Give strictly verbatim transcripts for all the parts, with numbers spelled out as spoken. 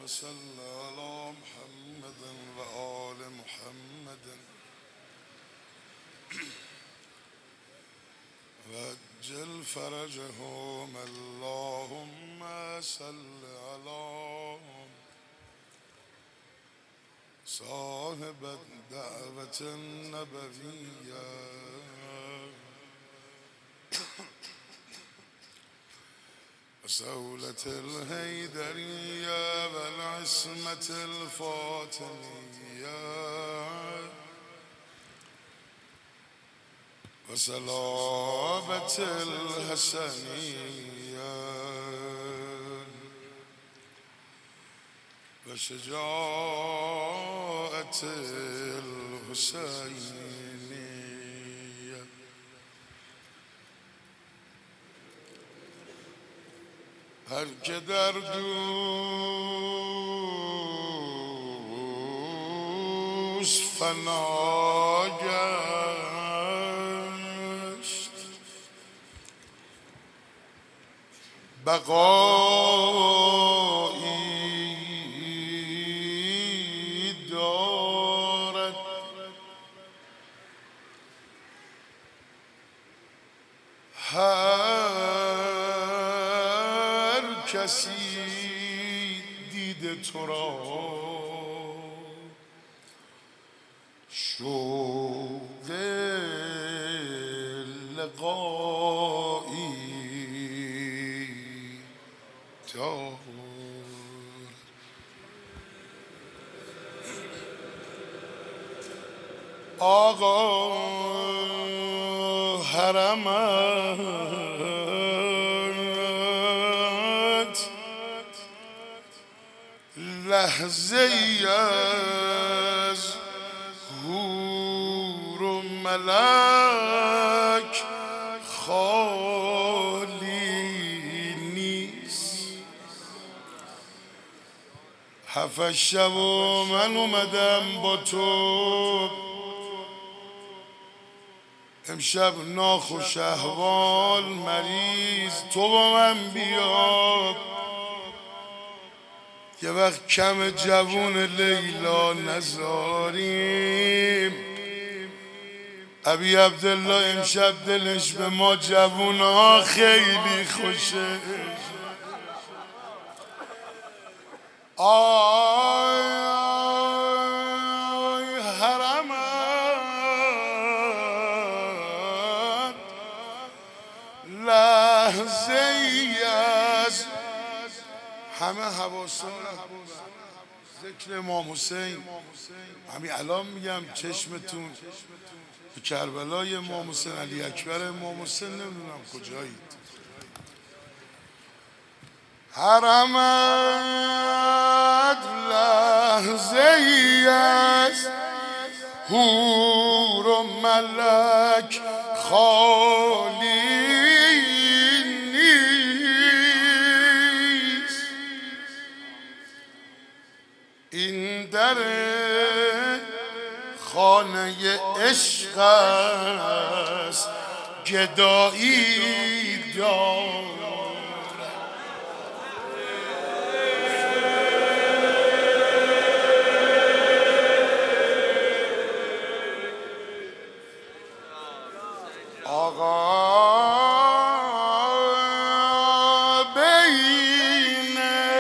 صل على محمد وآل محمد وعجل فرجهم اللهم صل على صاحب الدعوة النبوية وسولة الهيدرية والعصمة الفاطمية وصلابة الحسنية وشجاعة الحسينية هر که در دوست فنا گشت بقایی دارد هر کسی دیده تو را شوق لقایی دارد آقا حرمت لحظه ای از حور و ملک خالی نیست. هفت شب و من اومدم با تو امشب ناخوش احوال مریض تو با من بیا یه وقت کم جوون لیلا نذاریم. ابی عبدالله امشب دلش به ما جوونا خیلی خوشه. آی آی حرمت لحظه ای از همه حواسان ذکر امام حسین. همین الان میگم چشمتون به کربلای امام حسین، علی اکبر امام حسین، نمیدونم کجایید. حرمت لحظه ای از حور و ملک خالی نیست. این در خانه عشق است گدایی دار. آقا بین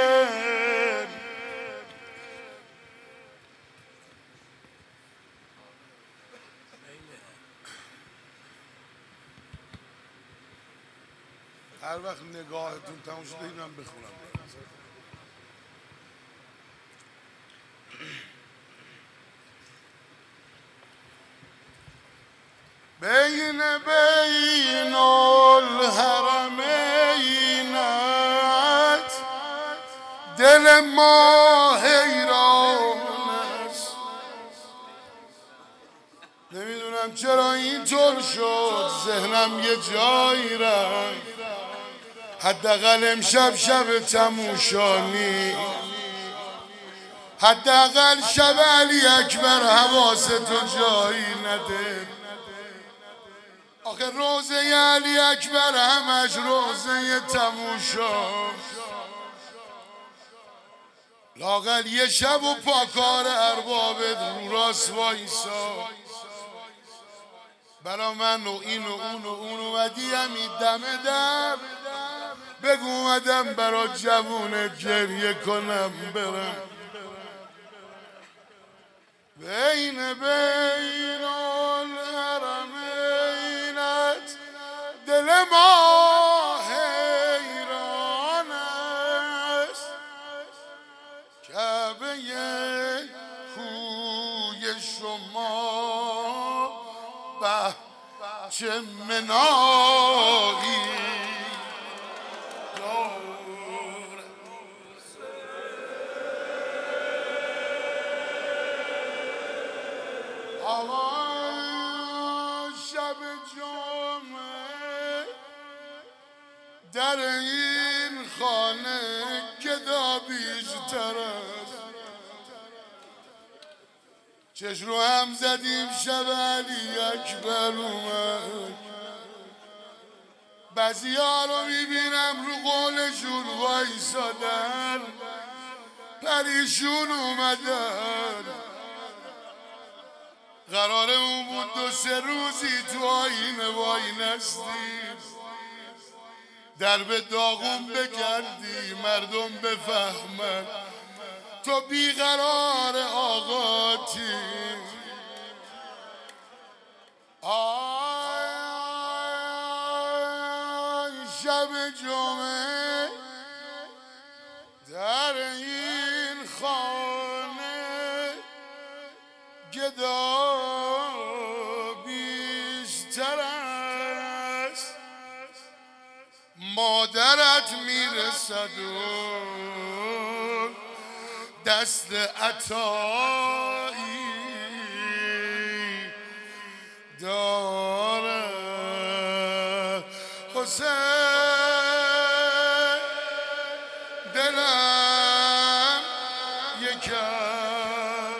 هر وقت نگاهتون تموم شده اینم بخونم. بین بین الحرمینت دل ما حیران است. نمیدونم چرا اینطور شد، ذهنم یه جایی رفت. حداقل امشب شب تموشانی، حداقل شب علی اکبر حواستو جایی نده. آخه روزه علی اکبر همش روزه تموشا. لاغل یه شب و پاکار اربابت رو راست وایسا برا من و این و اون و اون اومدی همی دم دم بگو اومدم برا جوونت گریه کنم برم بین بین الحرمینت دل ما حیران است کعبه کوی شما به چه منایی شب جمعه در این خانه گدا بیشتر است چش رو هم زدیم شب علی اکبر اومد بعضی ها رو میبینم رو قولشون وایسادن پریشون اومدن قراره اون بود دو سه روزی تو آینه وای نستیم در به داغون بگردی مردم بفهمن تو بیقرار آقاتی آی آی شب جمعه در این خانه گدا بیشتر است مادرت میرسد و دست عطایی داره حسین دلم یکم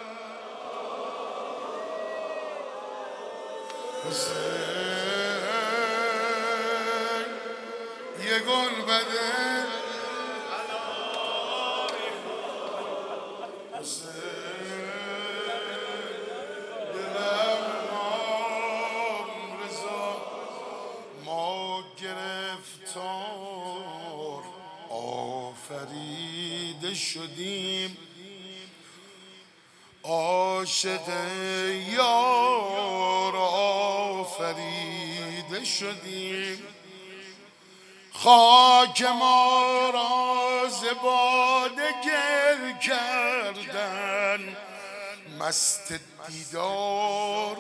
حسین یه گل بده آفریده شدیم عاشق یار آفریده شدیم خاک ما را ز باده گل کردن مست دیدار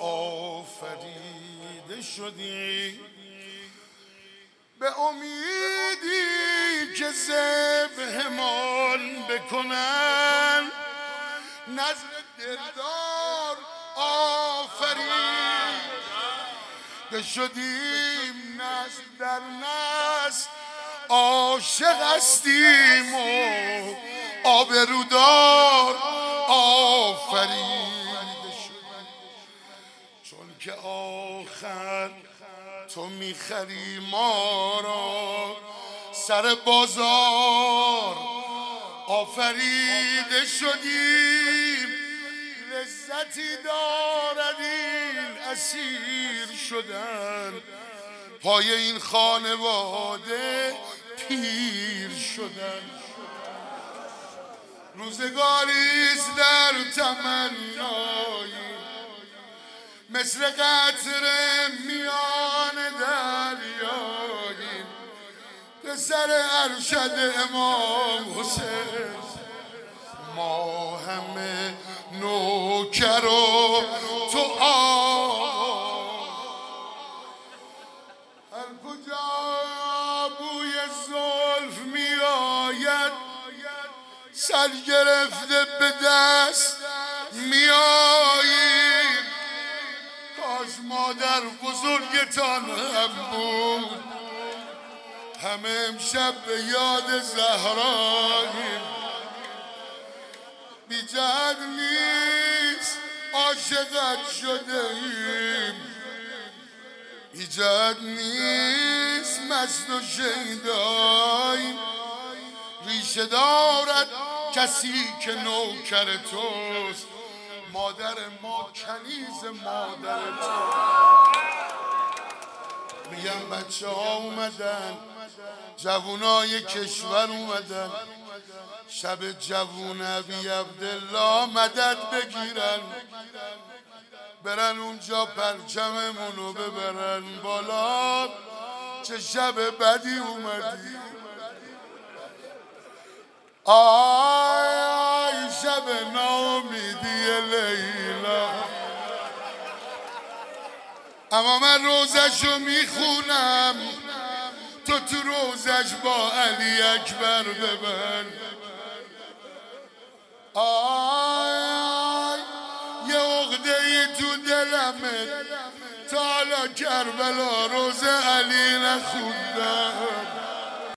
آفریده شدیم به امیدی که ذبحمان بکنن نظر دلدار آفریده شدیم نسل در نسل عاشق هستیم و آبرودار آفریده شدیم چون که آخر تو میخری ما را سر بازار آفریده شدیم لذتی دارد این اسیر شدن پای این خانواده پیر شدن روزگاریست در تمنایی مثل قطره میان دریاییم پسر ارشد امام حسین ما همه نوکر و تو آقا هر کجا بوی زلف میآید سر گرفته به دست میاییم کاش مادر بزرگتان هم بود همه امشب به یاد زهراییم بی جهت نیست عاشقت شده ایم بی جهت نیست مست و شیداییم ریشه دارد کسی که نوکر توست، مادر ما کنیز مادر تو. میگم بچه ها اومدن، جوونای کشور اومدن، شب جوون ابی عبدالله مدد بگیرن، برن اونجا پرچممونو ببرن بالا. چه شب بدی اومدی، آی شب ناامیدی لیلا. اما من روزشو میخونم، تو تو روزش با علی اکبر ببن. آی یه عقده ای تو دلمه، تا حالا کربلا روز علی نخوندم.